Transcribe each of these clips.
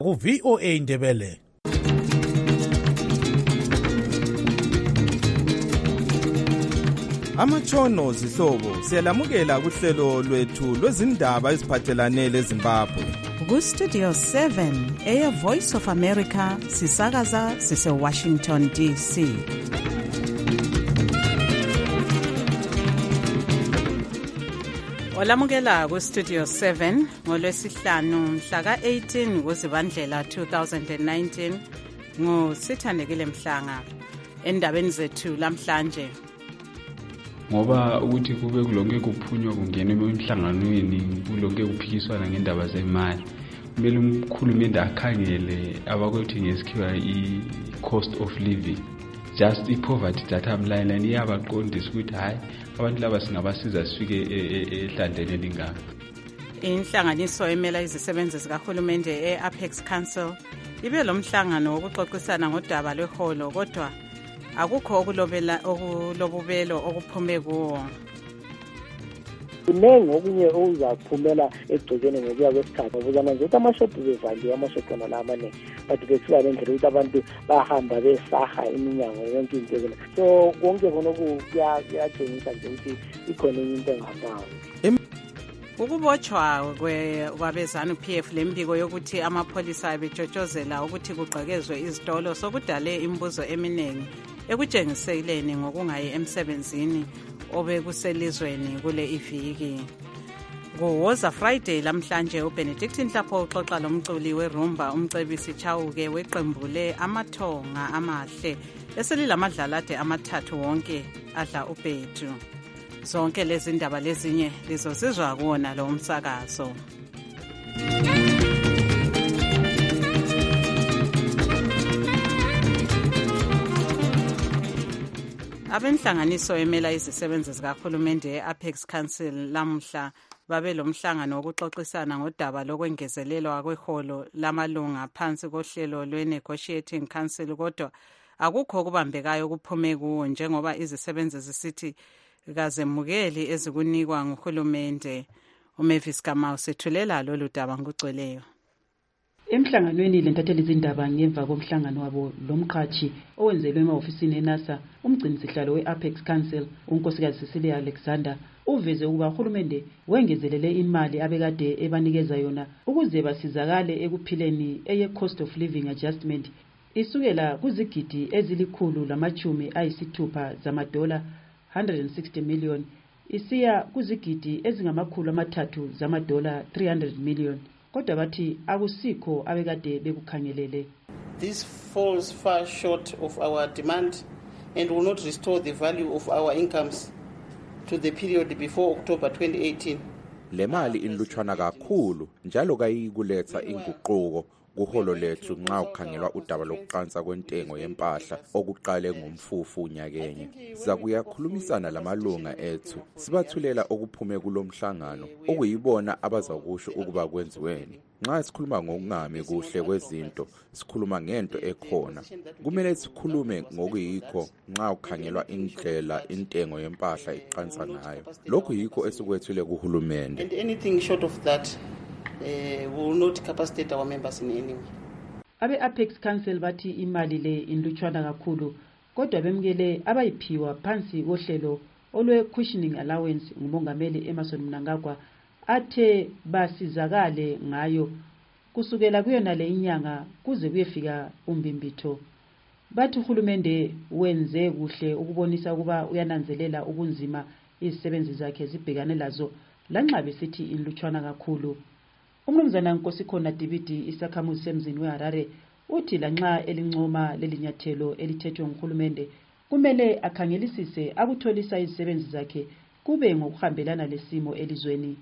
ku VOA Ndebele. Amatshono zihlobo siyalamukela kuhlelo lwethu lwezindaba eziphathelane leZimbabwe. Ku Studio 7 Air Voice of America sisakaza sise Washington DC. Olamukela ku Studio 7 ngolwesihlanu mhla ka-18 kuZibandlela 2019 nguSithandekile Mhlanga. Endabeni zethu lamhlanje, ngoba ukuthi kube kulonke kuphunywa kungena emhlanganweni kulonke kuphikiswana ngendaba zemali, kumele umkhulumende akhangele abakwethu ngesikhiwa i-cost of living, just i-poverty data line iyabaqondisa ukuthi hayi abantu laba singabasiza sifike ehlandleni elingaka. Inhlanganiso emela izisebenzi zikahulumende e-Apex Council ibe lo mhlangano wokuxoxisana ngodaba lweholo, kodwa akukho okulobubelo okuphume kuwo. Kunengi okunye okuzaphumela egcekeni ngokuya kwesikhathi, ngoba manje ukuthi amashophu bevaliwe, amashophu wona amanengi, but bethiwa le ndlela ukuthi abantu bahamba besaha iminyango yonke into ekona. So konke khona kuyatshengisa nje ukuthi ikhona enye into engahambayo. Ukubotshwa kwabezanu PF lembiko yokuthi amapholisa betshotshozela ukuthi kugqekezwe izitolo sokudale imibuzo eminingi ekutshengiseleni ngokungayi emsebenzini obekuselizweni kule iviki. Kuwoza Friday lamhlanje uBenedict Nhlapho uxoxa lomculi werumba umcebisi Chauke weqembule amathonga amahle eselilamadlalade amathathu wonke adla ubhedu. Zonke lezi ndaba lezinye lizosizwa kuona lo umsakazo. Abenhlanganiso emela izisebenzi zikahulumende e-Apex Council lamhla babe lo mhlangano wokuxoxisana ngodaba lokwengezelelwa kweholo lamalunga phansi kohlelo lwe-Negotiating Council, kodwa akukho okubambekayo kuphume kuwo njengoba izisebenzi zisithi kazemukeli ezikunikwa nguhulumende. uMavis Kamau sethulela lolu daba ngokugcweleyo. Emhlanganweni lentatheli izindaba ngemva komhlangano wabo lomqhathi owenzelwe ema-ofisini eNASA, umgcinisihlalo we-Apex Council unkosikazi Cecilia Alexander uveze ukuba uhulumende wengezelele imali abekade ebanikeza yona ukuze basizakale ekuphileni eye-cost of living adjustment isukela kuzigidi ezili-160 zamadola 160 million isiya kuzigidi ezingama-300 zamadola 300 million. Kodwa bathi akusikho abekade bekukhangelele. This falls far short of our demand and will not restore the value of our incomes to the period before October 2018. Le mali inlutshwana kakhulu njalo kayikuletha inguquko kuholo lethu nxa ukhangelwa udaba lokuqansa kwentengo yempahla okuqale ngomfufu unyakenye. Sizakuyakhulumisana lamalunga ethu sibathulela okuphume kulomhlangano okuyibona abazakusho ukuba kwenziweni. Nxa sikhuluma ngokungami kuhle kwezinto sikhuluma ngento ekhona. Kumele sikhulume ngokuyikho nxa ukhangelwa indlela intengo yempahla iqansa ngayo. Lokhu yikho esikwethule kuhulumende. And anything short of that will not capacitate our members in any way. Abe-Apex Council bathi imali le inlutshwana kakhulu, kodwa bemukele abayiphiwa phansi kohlelo olwe-cushioning allowance ngumongameli Emmerson Mnangagwa athe basizakale ngayo kusukela kuyona le inyanga kuze kuyefika umbimbitho. Bathi uhulumende wenze kuhle ukubonisa ukuba uyananzelela ubunzima izisebenzi zakhe zibhekane lazo lanxa besithi inlutshwana kakhulu. Umnumzana Nkosikhona Dibidi isakhamuzi semzini weHarare uthi lanxa elincoma lelinyathelo elithethwe nguhulumende kumele akhangelisise akutholisa izisebenzi zakhe kube ngokuhambelana lesimo elizweni.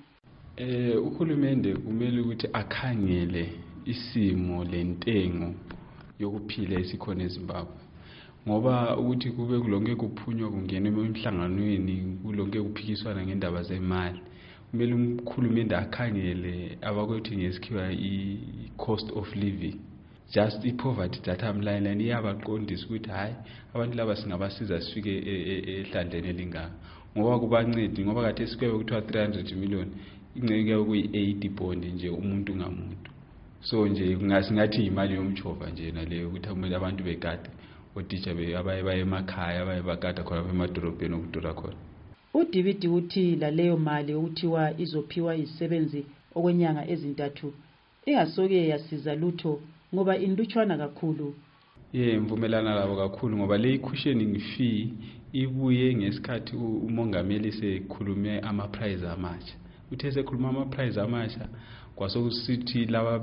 Uhulumende kumele ukuthi akhangele isimo lentengo yokuphila esikhona eZimbabwe, ngoba ukuthi kube kulonke kuphunywa kungena emhlanganweni kulonke kuphikiswana ngendaba zemali, kumele umkhulumende akhangele abakwethu ngesikhiwa i-cost of living, just i-poverty data line iyabaqondisa ukuthi hayi abantu laba singabasiza sifike ehlandleni elingaka, ngoba kubancedi ngoba kade sikwe kuthiwa 300 million inceke kuyi-80 bond nje umuntu ngamuntu. so nje kungasingathi imali yomchova nje naleyo ukuthi kumele abantu begade otitsha abaye emakhaya abaye bagada khona emadolobheni okudura khona. uDividi uthi laleyo mali okuthiwa izophiwa izisebenzi okwenyanga ezintathu ingasoke yasiza lutho ngoba indutshwana kakhulu. Mvumelana labo kakhulu ngoba le cushioning fee ibuye ngesikhathi umongameli sekhulume ama-price amasha. Uthe sekhuluma ama-price amasha kwasokusithi laba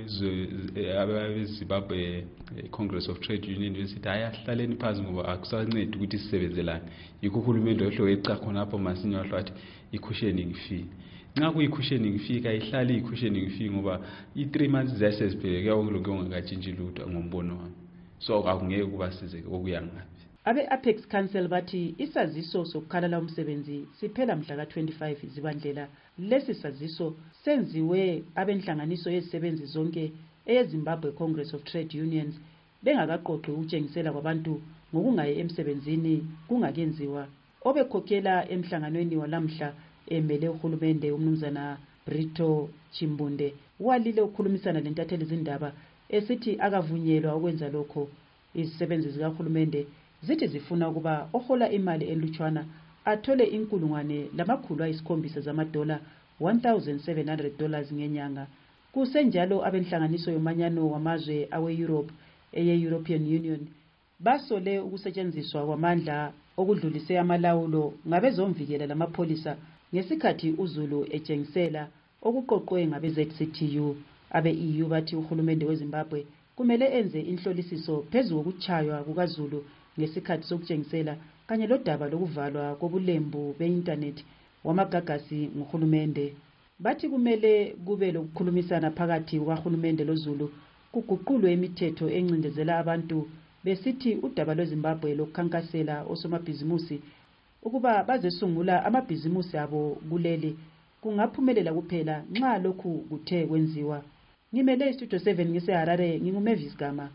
beZimbabwe Congress of Trade Union besithi ayahlaleni phansi ngoba akusancedi ukuthi sisebenzelane. Yikho uhulumende ohlo eca khona apho masinya wathi i-cushioning fee. Nxa kuyi-cushioning fee kayihlali i-cushioning fee ngoba i-3 months zasezibheke kuyawonke ongakatshintshi lutho ngombono wami. So akungeke kubasize okuya ngapi. Abe-Apex Council bathi isaziso sokukhalala umsebenzi siphela mhla ka-25 Zibandlela. Lesi saziso senziwe abenhlanganiso yezisebenzi zonke eyeZimbabwe Congress of Trade Unions bengakaqoqi ukutshengisela kwabantu ngokungayi emsebenzini kungakenziwa. Obekhokhela emhlanganweni walamhla emele uhulumende umnumzana Brito Chimbunde walile ukukhulumisana lentatheli zindaba esithi akavunyelwa ukwenza lokho. Izisebenzi zikahulumende zithi zifuna ukuba ohola imali elutshwana athole $1,700 zamadola, $1,700 ngenyanga. Kusenjalo abenhlanganiso yomanyano wamazwe awe-Europe eye-European Union basole ukusetshenziswa kwamandla okudlulise amalawulo ngabezomvikela lamapholisa ngesikhathi uZulu etshengisela okuqoqwe ngabe-ZCTU. Abe-EU bathi uhulumende weZimbabwe kumele enze inhlolisiso phezu kokutshaywa kukaZulu ngesikhathi sokutshengisela kanye lodaba lokuvalwa kobulembu be-internet wamagagasi nguhulumende. Bathi kumele kube lokukhulumisana phakathi kukahulumende loZulu kuguqulwe imithetho encindezela abantu besithi udaba lweZimbabwe lokukhankasela osomabhizimusi ukuba bazesungula amabhizimusi abo kuleli kungaphumelela kuphela nxa lokhu kuthe kwenziwa. Ngimele iStudio 7 ngiseHarare, nginguMavis Gama.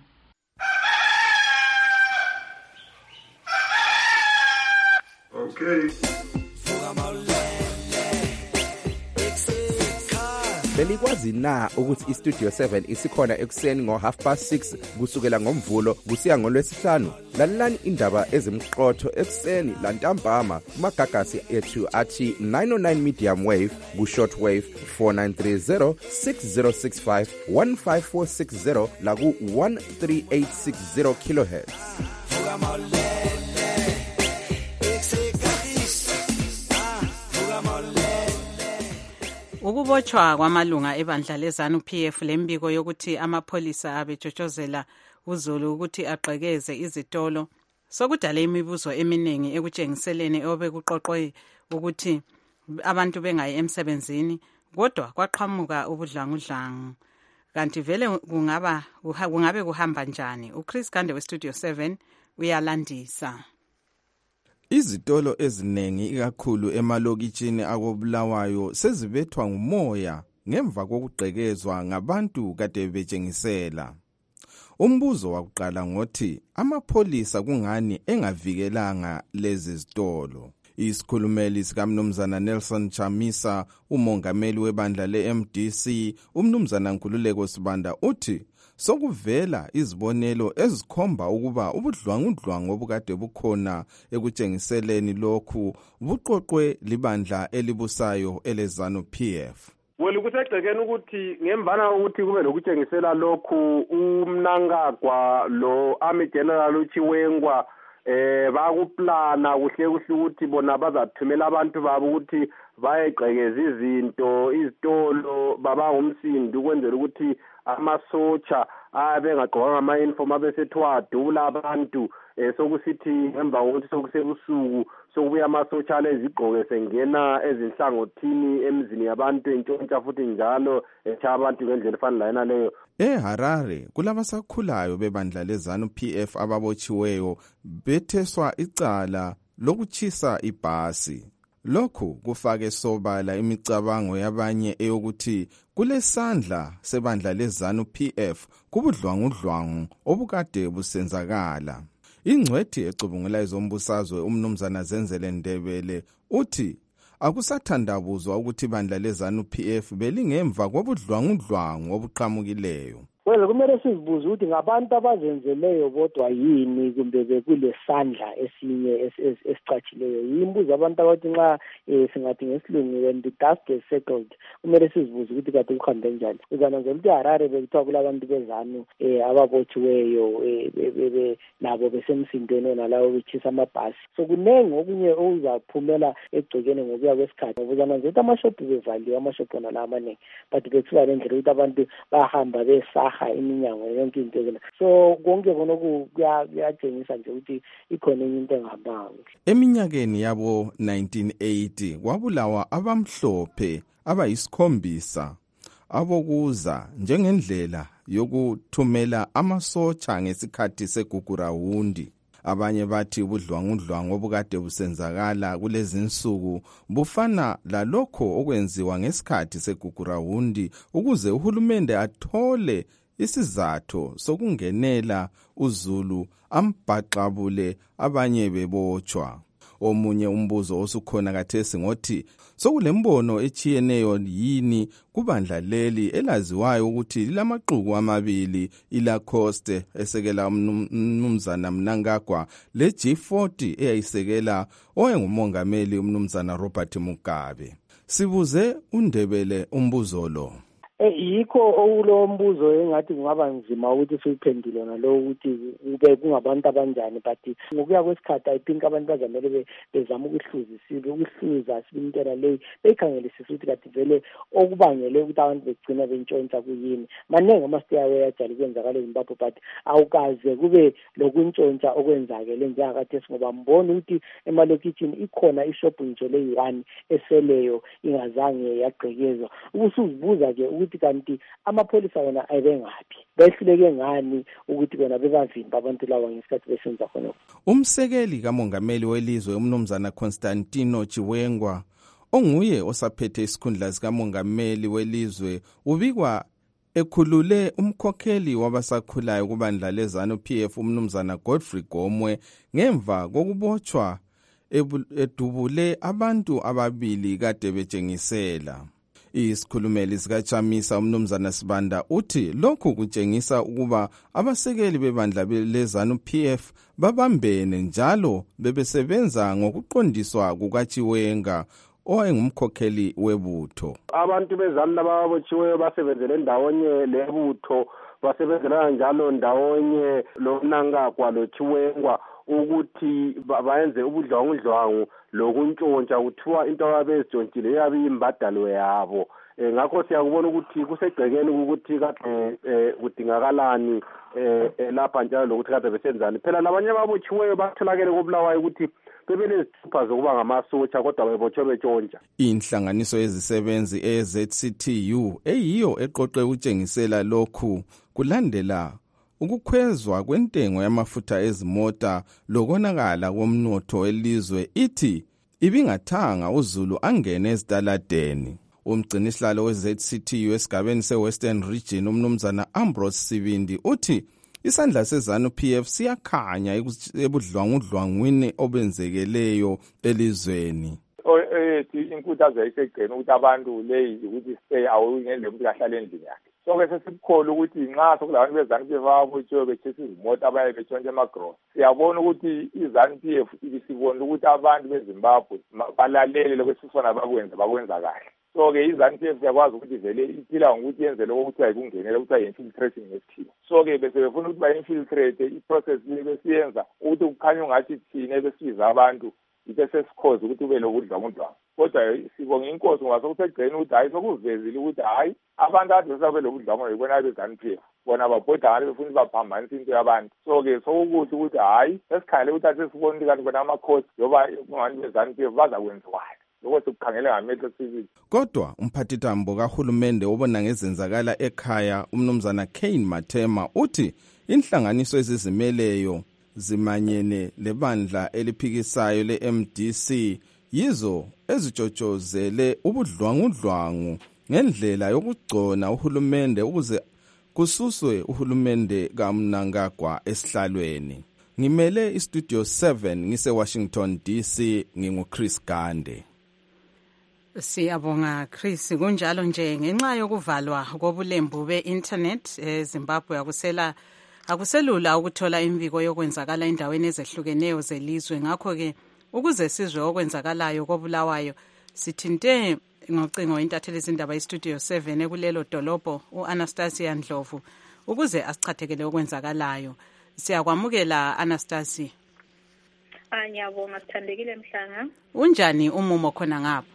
Okay. Belikwazi na ukuthi iStudio 7 isikhona ekuseni ngo6:30 kusukela ngomvulo kusiya ngolwesihlanu? Lalelani indaba ezimqotho ekuseni lantambama kumagagasi ethu athi 909 medium wave ku-short wave 4930 6065 15460 la ku-13860 kilohertz. Ukubotshwa kwamalunga ebandla leZANU-PF lembiko yokuthi amapholisa abejotshozela uZulu ukuthi aqhekeze izitolo sokudala imibuzo eminingi ekutshengiseleni obekuqoqwe ukuthi abantu bengayi emsebenzini, kodwa kwaqhamuka ubudlangudlangu. Kanti vele kungabe kuhamba njani? uChris Gande weStudio 7 uyalandisa. Izitolo eziningi ikakhulu emalokitshini akobulawayo sezibethwa ngumoya ngemva kokugqekezwa ngabantu kade betshengisela. Umbuzo wakuqala ngothi amapholisa kungani engavikelanga lezi zitolo. Isikhulumeli sikaMnumzana Nelson Chamisa, umongameli webandla leMDC, uMnumzana Nkululeko Sibanda uthi sokuvela izibonelo ezikhomba ukuba ubudlwangudlwangu obukade bukhona ekutshengiseleni lokhu buqoqwe libandla elibusayo eleZANU-PF. Kusegcekeni ukuthi ngemvana ukuthi kube lokutshengisela lokhu uMnangagwa lo Army General uChiwengwa bakuplana kuhle ukuthi bona bazathumela abantu babo ukuthi bayegqekeza izitolo baba umsindi ukwenzela ukuthi amasotsha abengagqokanga ama-uniform abesethiwa adubula abantu sokusithi ngemva kokuthi sokusebusuku sokubuya amasotsha alezigqoko sengena ezinhlangothini emzini yabantu entshontsha futhi njalo etshaya abantu ngendlela efanele layena leyo. EHarare kulabasakhulayo bebandla leZANU-PF ababotshiweyo betheswa icala lokutshisa ibhasi. Lokhu kufake sobala imicabango yabanye eyokuthi kulesandla sebandla leZANU-PF kubudlwangudlwangu obukade busenzakala. Ingcwethi ecubungula izombusazwe uMnumzana Zenzele Ndebele uthi akusathandabuzwa ukuthi ibandla leZANU-PF belingemva kobudlwangudlwangu obuqhamukileyo. Well, kumele sizibuze ukuthi ngabantu abazenzeleyo bodwa yini kumbe bekule sandla esinye esicatshileyo. Yimbuzo abantu abathi nxa singathi ngesilungu when the dust is settled kumele sizibuze ukuthi kade kuhambe njani. Uzananzela ukuthi Harare bekuthiwa kulabantu bezanu ababotshiweyo nabo besemsindweni nalawo betshisa amabhasi. So kunengi okunye okuzaphumela egcekeni ngokuya kwesikhathi. Uzananzela ukuthi amashophu bevaliwe, amashophu wona la amanengi, but bekuthiwa lendlela ukuthi abantu bahamba besaha iminyango yonke into ezena. So konke khonokho kuyatshengisa nje ukuthi ikhona enye into engahambanga. Eminyakeni yabo 1980 kwabulawa abamhlophe abayisikhombisa abokuza njengendlela yokuthumela amasotsha ngesikhathi segugurawundi. Abanye bathi ubudlwangudlwangu obukade busenzakala kulezi insuku bufana lalokho okwenziwa ngesikhathi segugurawundi ukuze uhulumende athole isizathu sokungenela uZulu ambhaqabule abanye bebotshwa. Omunye umbuzo osukhona kathesi ngothi sokulembono echiyeneyo yini kubandla leli elaziwayo ukuthi lilamaqhuku amabili, iLacoste esekela umnumzana Mnangagwa leG40 eyayisekela oyengumongameli umnumzana Robert Mugabe. Sibuze uNdebele umbuzo lo. Yikho okulo mbuzo engathi kungaba nzima ukuthi siphendule nalo ukuthi kube kungabantu abanjani, but ngokuya kwesikhathi I think abantu bazamele bezama ukuhluza sibintela leyi bekhangelisisa ukuthi kade vele okubangele ukuthi abantu begcina bentshontsha kuyini. Maningi amasteyawe ajali kwenzakala eZimbabwe, but awukaze kube lokuntshontsha okwenzakele njengakathesi ngoba mbona ukuthi emalokitshini ikhona ishop nje leyi-1 eseleyo ingazange yagqekezwa. Ukusuzibuza ke ukuthi kanti amapholisa wona ayebengaphi, behluleke ngani ukuthi bona bebavimba abantu lawa ngesikhathi besenza khonokho. Umsekeli kamongameli welizwe umnumzana Constantino Chiwengwa onguye osaphethe isikhundla sikamongameli welizwe ubikwa ekhulule umkhokheli wabasakhulayo kubandla leZANU-PF umnumzana Godfrey Gomwe ngemva kokubotshwa edubule abantu ababili kade betshengisela. Isikhulumeli sikaChamisa umnumzana Sibanda uthi lokhu kutshengisa ukuba abasekeli bebandla leZANU-PF babambene njalo bebesebenza ngokuqondiswa kukaChiwenga owayengumkhokheli webutho. Abantu bezanu lababotshiweyo basebenzele ndawonye lebutho, basebenzela njalo ndawonye loMnangagwa loChiwengwa ukuthi bayenze ubudlwangudlwangu lokuntshontsha kuthiwa into ababezitshontshile yabe imbadalo yabo. Ngakho siyakubona ukuthi kusegcekeni ukuthi kade kudingakalani lapha njalo lokuthi kade besenzani. Phela labanye ababotshiweyo batholakele kobulawayo ukuthi bebelezithupha zokuba ngamasotsha kodwa bebotshwe betshontsha. Inhlanganiso yezisebenzi eZCTU eyiyo eqoqe ukutshengisela lokhu kulandela ukukhwezwa kwentengo yamafutha ezimota lokonakala komnotho welizwe ithi ibingathanga uZulu angene ezitaladeni. Umgcinisihlalo weZCTU esigabeni seWestern Region umnumzana Ambrose Sibindi uthi isandla seZANU-PF siyakhanya ebudlwangudlwangwini obenzekeleyo elizweni. Inkuthazo yayisegcene ukuthi abantu leyi ukuthi stay awungele umuntu kahlala endlini yakhe. So-ke sesibukhola ukuthi nxa sokulabantu beZANU-PF ababotshiwe betshisa izimota abaye betshontsha amagross, siyabona ukuthi iZANU-PF ibisibona ukuthi abantu beZimbabwe balalele lokho esifuna bakwenza kahle. So-ke iZANU-PF siyakwazi ukuthi vele iphila ngokuthi yenze lokho ukuthi ayikungenela ukuthi ayi-infiltration ngesikhiwa. So-ke besebefuna ukuthi ba-infiltrate i-process besiyenza ukuthi kukhanya ungathi thina ebesiza abantu ibesesikhozi ukuthi ube lokudlwangudlwangu. Kodwa sibonga inkosi ngoba sokusegceni ukuthi hayi sokuvezile ukuthi hayi abantu ade besabe lokudlwangudlwangu yibona beZANU-PF bona babhoda ngale befuna baphambanisa into yabantu. So-ke sokukuhle ukuthi hayi sesikhangele ukuthi athi sibona ukuthi kanti bona amakhosi yoba kungani beZANU-PF bazakwenziwayo lokho sikukhangele ngamehlo sibili. Kodwa umphathitambo kahulumende obona ngezenzakala ekhaya umnumzana Kane Mathema uthi inhlanganiso ezizimeleyo zimanyene lebandla eliphikisayo leMDC yizo ezitshotshozele ubudlwangudlwangu ngendlela yokugcona uhulumende ukuze kususwe uhulumende kaMnangagwa esihlalweni. Ngimele iStudio 7 ngise Washington DC, nginguChris Gande. Siyabonga Chris. Kunjalo nje ngenxa yokuvalwa kobulembu be-internet eZimbabwe akuselula ukuthola imviko yokwenzakala endaweni ezehlukeneyo zelizwe. Ngakho-ke ukuze sizwe okwenzakalayo koBulawayo sithinte ngocingo intatheli izindaba iStudio 7 ekulelo dolobho u-Anastasia Ndlovu ukuze asichathekele okwenzakalayo. Siyakwamukela Anastasia. Ngiyabonga Sithandekile Mhlanga. Unjani umumo khona ngapha?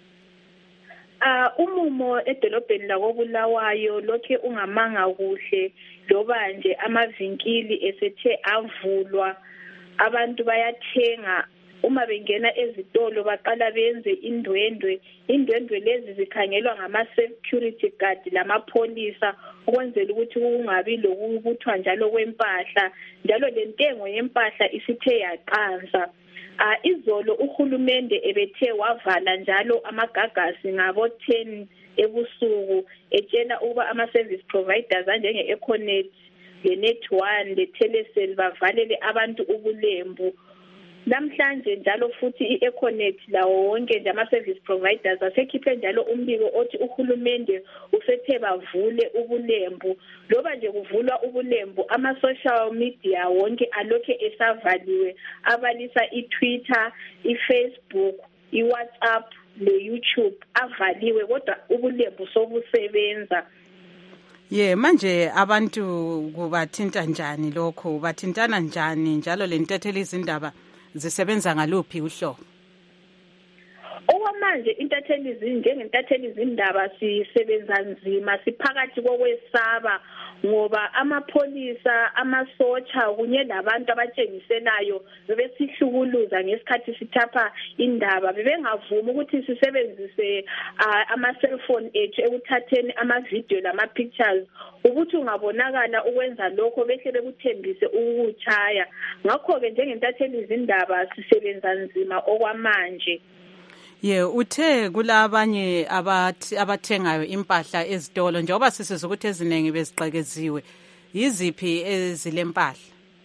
Umumo edolobheni lakoBulawayo lokhe ungamanga kuhle loba nje amavinkili esethe avulwa, abantu bayathenga. Uma bengena ezitolo baqala benze indwendwe lezi zikhangelwa ngama-security guard lamapholisa ukwenzela ukuthi kungabi lokubuthwa njalo kwempahla, njalo lentengo yempahla isithe yaqansa. Izolo uhulumende ebethe wavala njalo amagagasi ngabo 10 ebusuku etshela ukuba ama-service providers anjenge-Econet, le-Net1, le-Telecel bavalele abantu ubulembu. Namhlanje njalo futhi i-Econet lawo wonke nje ama-service providers asekhiphe njalo umbiko othi uhulumende usethe bavule ubulembu. Loba nje kuvulwa ubulembu, ama-social media wonke alokhe esavaliwe, abalisa i-Twitter, i-Facebook, i-WhatsApp, le-YouTube avaliwe, kodwa ubulembu sobusebenza. Manje abantu kubathinta njani lokho? Bathintana njani njalo lentatheli izindaba zisebenza ngaluphi uhlobo? Okwamanje njengentatheli izindaba sisebenza nzima, siphakathi kokwesaba ngoba amapholisa, amasotsha kunye labantu abatshengiselayo bebesihlukuluza ngesikhathi sithapha indaba. Bebengavumi ukuthi sisebenzise ama-cellphone ethu ekuthatheni ama-video lama-pictures ukuthi ungabonakala ukwenza lokho behle bekuthembise ukutshaya. Ngakho-ke njengentatheli izindaba sisebenza nzima okwamanje. Uthe kulabanye abathengayo impahla ezitolo njengoba sisiza ukuthi eziningi bezigqekeziwe, yiziphi ezilempahla?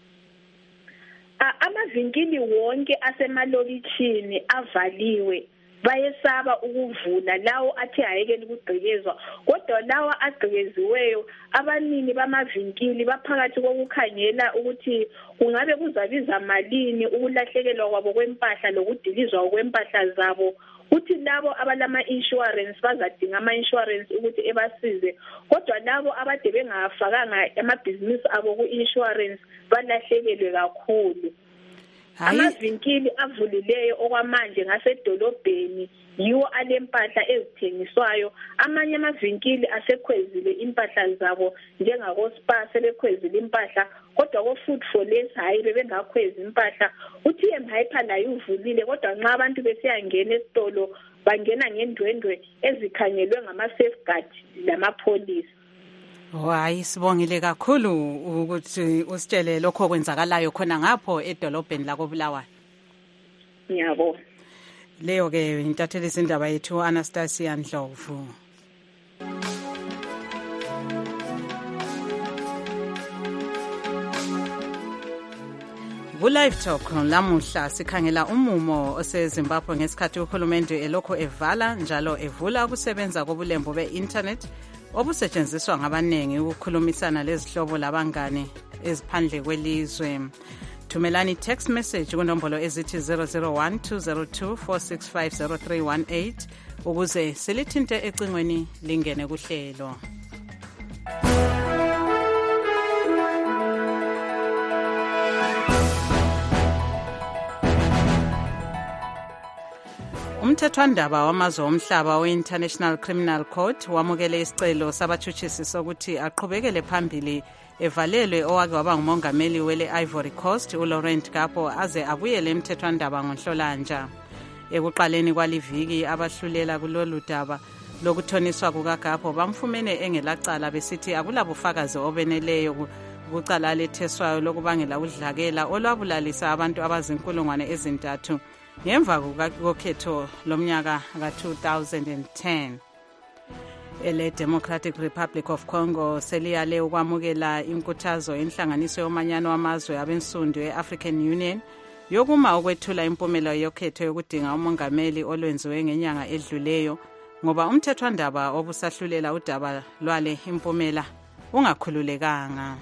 Amavinkili wonke asemalokitshini avaliwe, bayesaba ukuvula lawo athe ayekela ukugqekezwa, kodwa lawa agqekeziweyo abanini bamavinkili baphakathi kokukhangela ukuthi kungabe kuzabiza malini ukulahlekelwa kwabo kwempahla lokudilizwa kwempahla zabo. Uthi labo abalama-insurance bazadinga ama-insurance ukuthi ebasize, kodwa labo abade bengafakanga amabhizinisi abo ku-insurance balahlekelwe kakhulu. Amavinkili avulileyo okwamanje ngasedolobheni yiwo alempahla ezithengiswayo. Amanye amavinkili asekhwezile impahla zabo njengako-Spar sebekhwezile impahla, kodwa ko-Food for Less hayi bebengakhwezi impahla. UTM Hyper layo uvulile, kodwa nxa abantu besiyangena esitolo bangena ngendwendwe ezikhangelwe ngama-safeguard lamapholisa. Hayi, sibongile kakhulu ukuthi usitshele lokho kwenzakalayo khona ngapho edolobheni lakoBulawayo. Ngiyabonga. Leyo-ke intatheli izindaba yethu Anastasia Ndlovu. Ku-Live Talk lamuhla sikhangela umumo oseZimbabwe ngesikhathi uhulumende elokho evala njalo evula ukusebenza kobulembu be-internet obusetshenziswa ngabaningi ukukhulumisana lezihlobo labangane eziphandle kwelizwe. Thumelani text message kunombolo ezithi 001-202-465-0318 ukuze silithinte ecingweni lingene kuhlelo. Umthethwandaba wamazwe omhlaba we-International Criminal Court wamukele isicelo sabatshutshisi sokuthi aqhubekele phambili evalelwe owake waba ngumongameli wele Ivory Coast uLaurent Gbagbo aze abuyele emthethwandaba ngoNhlolanja. Ekuqaleni kwaliviki abahlulela kulolu daba lokuthoniswa kukaGgbagbo bamfumene engelacala besithi akulabufakazi obeneleyo kucala letheswayo lokubangela udlakela olwabulalisa abantu abazinkulungwane ezintathu ngemva kokhetho lomnyaka ka-2010. ele Democratic Republic of Congo seliyale ukwamukela inkuthazo enhlanganiso yomanyano wamazwe abensundu e-African Union yokuma ukwethula impumela yokhetho yokudinga umongameli olwenziwe ngenyanga edluleyo ngoba umthethwandaba obusahlulela udaba lwale impumela ungakhululekanga.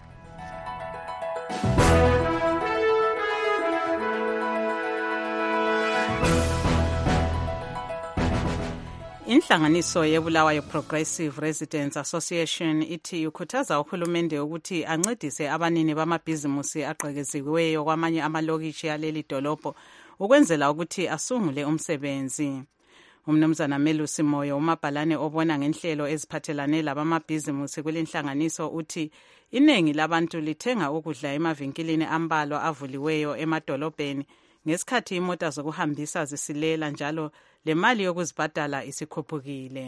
Inhlanganiso yeBulawayo Progressive Residents Association ithi ukhuthaza uhulumende ukuthi ancedise abanini bamabhizimusi agqekeziweyo kwamanye amalokishi aleli dolobho ukwenzela ukuthi asungule umsebenzi. Umnumzana Melusi Moyo, umabhalane obona ngenhlelo eziphathelane labamabhizimusi kulinhlanganiso, uthi iningi labantu lithenga ukudla emavinkilini ambalwa avuliweyo emadolobheni ngesikhathi imota zokuhambisa zisilela, njalo le mali yokuzibhadala isikhuphukile.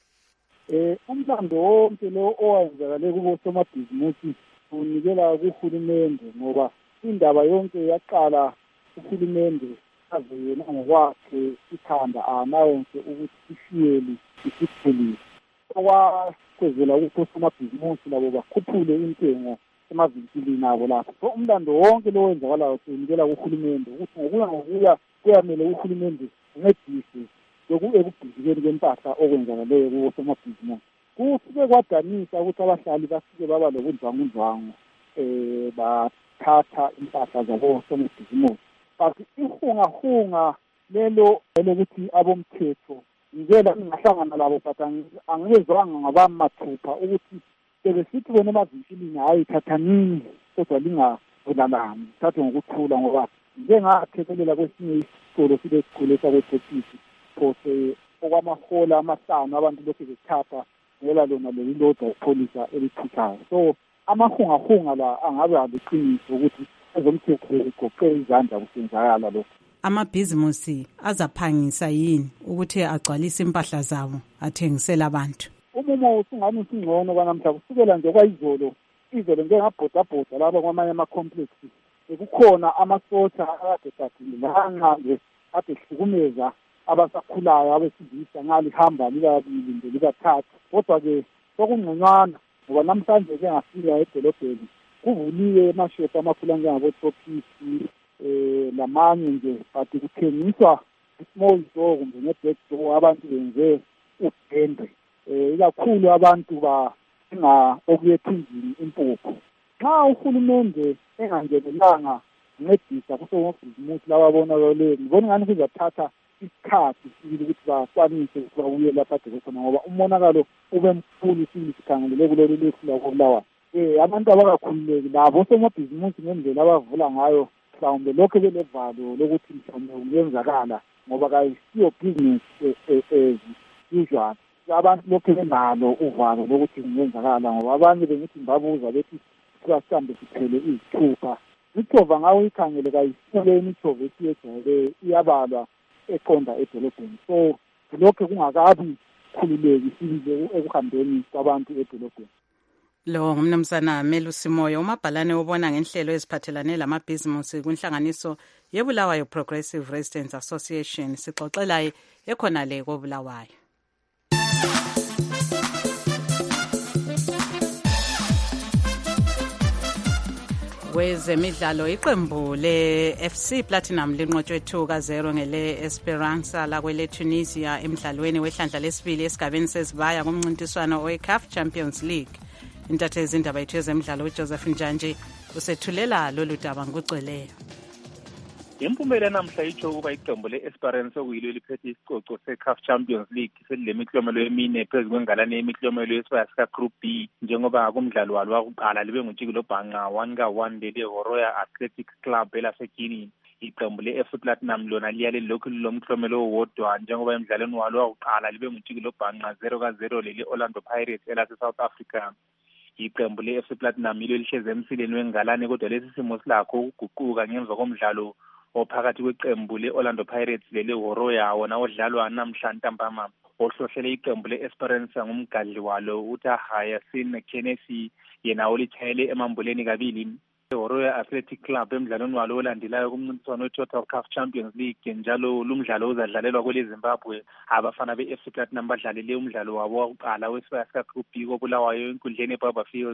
Umlando wonke lo owenzakale kubo somabhizimusi unikela kuhulumende, ngoba indaba yonke yaqala uhulumende aze yena ngokwakhe ikhanda anawonse ukuthi isiyeli isiphelile. Okwakwezela ukuthi somabhizimusi labo bakhuphule intengo emavinkilini abo lapho. So umlando wonke lo wenzakalayo unikela kuhulumende ukuthi ngokuya kuyamele uhulumende uncedise ekubhizikeni kwempahla okwenzakaleyo kuwo somabhizimusi. Kufike kwadanisa ukuthi abahlali bafike baba lobundlwangudlwangu bathatha impahla zabo somabhizimusi. But ihungahunga lelo elokuthi abomthetho ngikela ngingahlangana labo, but angezwanga ngabamathupha ukuthi sebesithi bona emavinkilini hayi thathanini kodwa lingavulalani, thathe ngokuthula, ngoba njengathekelela kwesinye isitolo sibe sikhulesa kwethekisi phose okwamahola amahlanu abantu lokhu bethatha ngela lona leli lodwa ipholisa elithuthayo. So amahungahunga la angabe aliqiniso ukuthi ezomthetho igoqe izandla kusenzakala lokho. Amabhizimusi azaphangisa yini ukuthi agcwalise impahla zabo athengisela abantu? Umumo usungani usingcono kwanamhla kusukela nje kwayizolo ngengabhodabhoda lapha kwamanye ama-complex kukhona amasotsha akade ade hlukumeza abasakhulayo abesilisa ngalihamba likabili nje likathathu. Kodwa-ke sokungconywana ngoba namhlanje ke ngafika edolobheni kuvuliwe amashopu amakhulu anjengabo-Tropisi lamanye nje, but kuthengiswa i-small door kumbe nge-back door, abantu benze udende. Ikakhulu abantu okuyethunjini impuphu. Nxa uhulumende engangenelanga ncedisa kusomabhizimusi lababonakeleyo, ngibona ngani kuzathatha isikhathi sibili ukuthi bakwanise ukuthi babuye lapha ade khona, ngoba umonakalo ube mkhulu sibili sikhangelele kulolu lwefu lakobulawayo. Abantu abakakhululeki labo somabhizimusi ngendlela abavula ngayo, mhlawumbe lokho belevalo lokuthi mhlawumbe kuyenzakala ngoba kayisiyo business usual. Abantu lokho benalo uvalo lokuthi kungenzakala, ngoba abanye bengithi ngibabuza bethi sihambe siphele izithupha. Imithova ngawo ikhangele kayisiyo imithova esiyejwayele iyabalwa eqonda edolobheni. So lokho kungakabi khululeki sibile ekuhambeni kwabantu edolobheni. Lo ngumnumzana Melusi Moyo, umabhalane obona ngenhlelo eziphathelane lamabhizimusi kunhlanganiso yeBulawayo Progressive Residents Association. Sixoxelayo ekhona le koBulawayo. Kwezemidlalo, iqembu le-FC Platinum linqotshwe 2-0 ngele Esperança lakwele Tunisia emidlalweni wehlandla lesibili esigabeni sezibaya kumncintiswano we-CAF Champions League. Intatheli izindaba yethu yezemidlalo uJoseph Njanje usethulela lolu daba ngokugcweleyo. Impumela namhla itsho ukuba iqembu le-Esperance okuyilo eliphethe isicoco se-CAF Champions League selilemiklomelo emine phezu kwengalane yemiklomelo yesibaya sika-Group B, njengoba kumdlalo walo wakuqala libe nguTshikilo Bhanqa 1-1 lele-Horoya Athletics Club elaseGuinea. Iqembu le-FC Platinum lona liyale lokhu lilomklomelo owodwa njengoba emdlalweni walo wakuqala libe nguTshikilo Bhanqa 0-0 lele-Orlando Pirates elase-South Africa. Iqembu le-FC Platinum yilo lihleze emsileni wengalane, kodwa lesi simo silakho ukuguquka ngemva komdlalo ophakathi kweqembu le-Orlando Pirates lele-Horoya wona odlalwa namhla ntambama. Ohlohlele iqembu le-Esperance ngumgadli walo uTahayasin Kennedy yena olithayele emambuleni kabili. I-Horoya Athletic Club emdlalweni walo olandelayo kumncintiswano we-Total CAF Champions League, njalo lumdlalo uzadlalelwa kwele Zimbabwe. Abafana be-FC Platinum badlalele umdlalo wabo wokuqala wesibaya sika-Group B koBulawayo enkundleni eBarberfield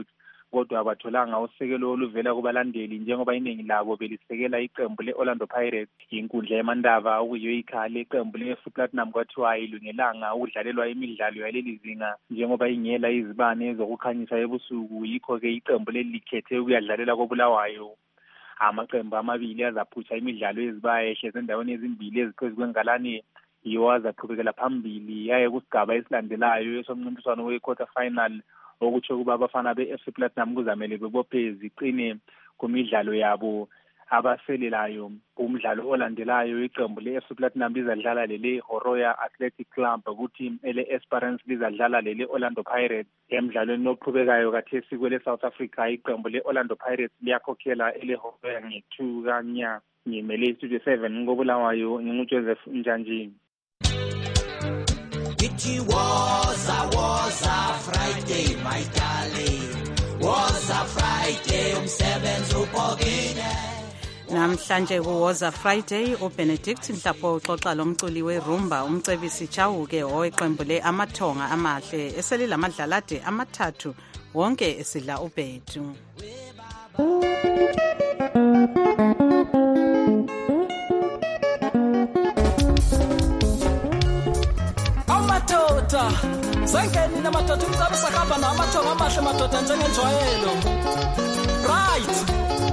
kodwa abatholanga usekelo oluvela kubalandeli njengoba iningi labo belisekela iqembu le-Orlando Pirates. Inkundla yamandaba okuyiyo ikhale iqembu le-Platinum kwathiwa ayilungelanga ukudlalelwa imidlalo yaleli zinga njengoba ingela izibane zokukhanyisa ebusuku, yikho-ke iqembu leli likhethe ukuyadlalela koBulawayo. Amaqembu amabili azaphutha imidlalo ezibayehle zendaweni ezimbili eziphezu kwengalane yiwo azaqhubekela phambili yaye kusigaba esilandelayo esomncintiswano we-quarter final, okutsho ukuba abafana be-FC Platinum kuzamele bebophe ziqine kumidlalo yabo abaselelayo. Umdlalo olandelayo iqembu le-FC Platinum lizadlala lele-Horoya Athletic Club, ukuthi ele-Esperance lizadlala lele-Orlando Pirates. Emdlalweni oqhubekayo kathesi kwele-South Africa iqembu le-Orlando Pirates liyakhokhela ele-Horoya nge-2 kanya. Ngimele iStudio 7 ngoBulawayo, nginguJoseph Njanjini. It was a Friday, my darling. Was a Friday, umsebenzi ubhokile. Namhlanje kuwoza Friday, uBenedict Nhlapho uxoxa lomculi werumba umcebisi Chauke oweqembu le-Amathonga Amahle eselilamadlalade amathathu wonke esidla ubhedu. Amadoda sangeni namadoda umzabe sakamba namathonga amahle madoda njengenjwayelo. Right.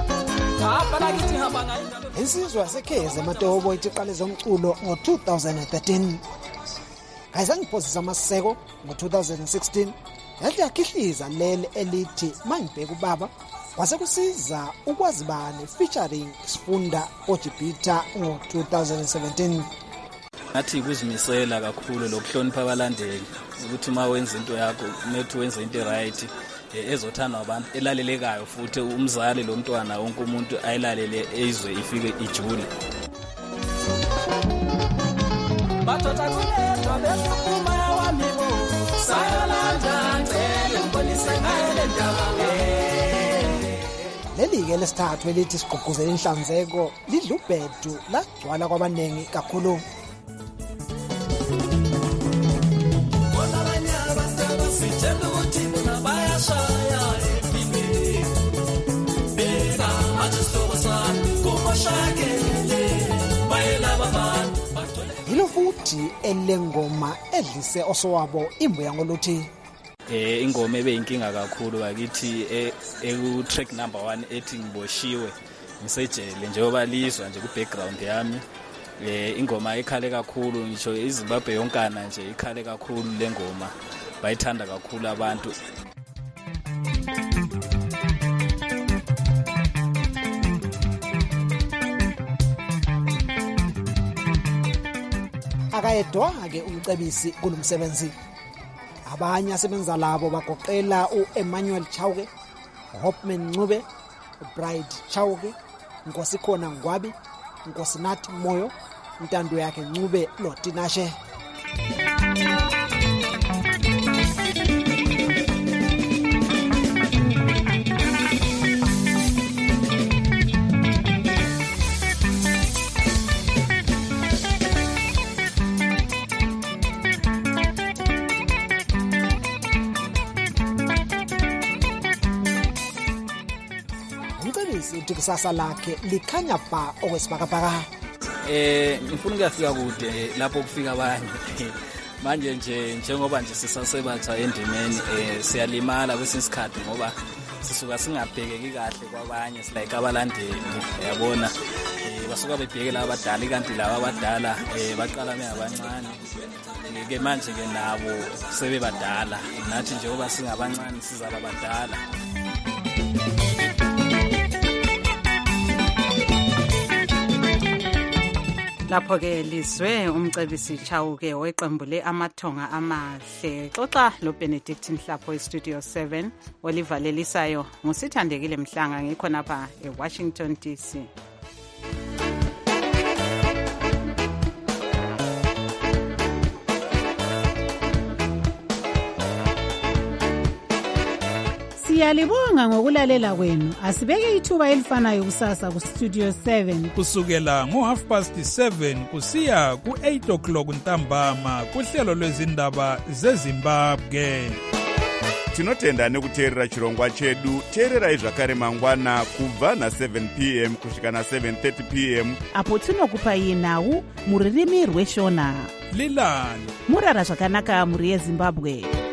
Insizwa yaseKhezi eMatobo iqale zomculo ngo-2013. Kayizangiphosisa amaseko ngo-2016. Yathi yakhihliza leli elithi mangibheka ubaba kwase kusiza ukwazi bani featuring Sifunda Ojibita ngo-2017. Ngathi kuzimisela kakhulu lokuhlonipha abalandeli ukuthi uma wenza into yakho kumele wenze into right ezothandwa abantu elalelekayo futhi umzali lo mntwana wonke umuntu ayilalele ezwe ifike ijule. Bathatha kuledwa besukuma yawamibo sayalanda ngcele ngibonise ngale ndaba. Leli-ke lesithathu elithi sigqugquzele inhlanzeko lidla ubhedu lagcwala kwabaningi kakhulu. Yilo futhi elengoma edlise osowabo imbuya ngoluthi ingoma ebeyinkinga kakhulu bakithi eku-track number 1 ethi ngiboshiwe ngisejele njengoba lizwa nje ku-background yami. Ingoma ikhale kakhulu, ngisho iZimbabwe yonkana nje ikhale kakhulu le ngoma, bayithanda kakhulu abantu. Akayedwa-ke umcebisi kulomsebenzi. Abanye asebenza labo bagoqela u-Emmanuel Chauke, uHopman Ncube, uBride Chauke, Nkosikhona Ngwabi, Nkosinathi Moyo, intando yakhe Ncube Lotinashe. Uthi kusasa lakhe likhanya ba okwesibhakabhaka. Ngifuna ukuyafika kude lapho kufika abanye. Manje nje njengoba nje sisasebatha endimeni siyalimala kwesinye isikhathi ngoba sisuka singabhekeki kahle kwabanye silike abalandeli yabona basuka bebhekela abadala kanti laba abadala baqala bengabancane ke manje ke nabo sebebadala nathi njengoba singabancane sizaba badala. Lapho-ke lizwe umcebisi Chauke weqembu le-Amathonga Amahle xoxa loBenedict Nhlapho eStudio 7 olivalelisayo nguSithandekile Mhlanga ngikhonapha eWashington DC. Siyalibonga ngokulalela kwenu. Asibeke ithuba elifanayo kusasa kuStudio 7 kusukela ngo7:30 kusiya ku8 o'clock ntambama kuhlelo lwezindaba zeZimbabwe. tinotenda nekuteerera chirongwa chedu. Teererai zvakare mangwana kubva na7 p.m. kusvika na7:30 p.m. apo tinokupai nhau mururimi rweshona. Lilani murara zvakanaka muri yeZimbabwe.